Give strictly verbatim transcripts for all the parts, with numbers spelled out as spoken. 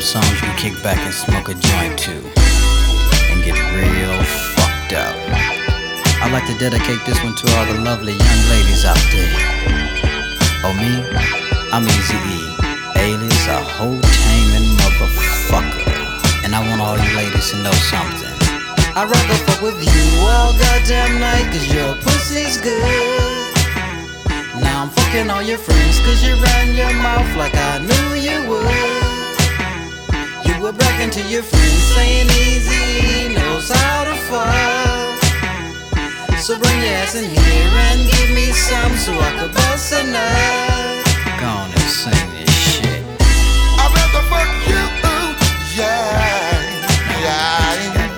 songs you can kick back and smoke a joint to and get real fucked up. I'd like to dedicate this one to all the lovely young ladies out there. Oh me? I'm Eazy-E, alias a whole taming motherfucker. And I want all you ladies to know something. I'd rather fuck with you all goddamn night, cause your pussy's good. Now I'm fucking all your friends, cause you ran your mouth like I knew you would. You were bragging to your friends, saying Eazy knows how to fuck. So bring your ass in here and give me some so I could bust a nut. Go on and sing this shit. I'd rather fuck you, yeah, yeah.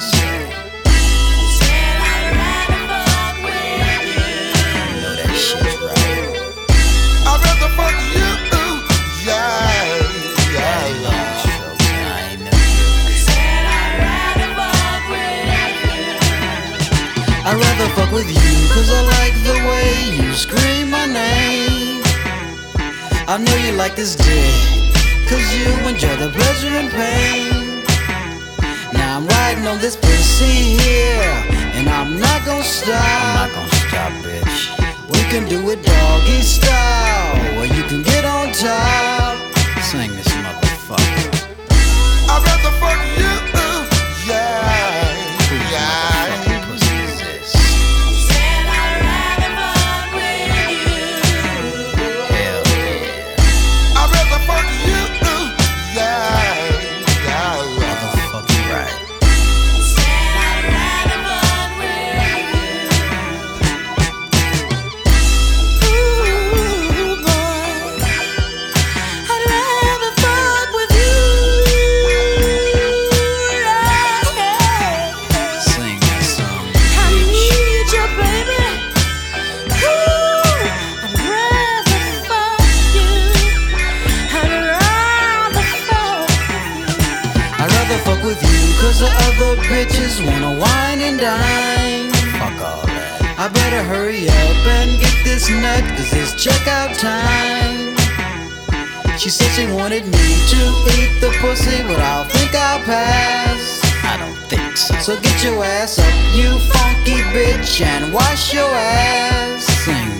I'd rather fuck with you, cause I like the way you scream my name. I know you like this dick, cause you enjoy the pleasure and pain. Now I'm riding on this pussy here, and I'm not gonna stop. I'm not gonna stop, bitch. We can do it doggy style, where you can get on top. Sing this motherfucker. I'd rather fuck you, yeah, yeah. Fuck with you, cause the other bitches wanna wine and dine. Fuck all that. I better hurry up and get this nut, cause it's checkout time. She said she wanted me to eat the pussy, but I think I'll pass. I don't think so. So get your ass up, you funky bitch, and wash your ass. Sing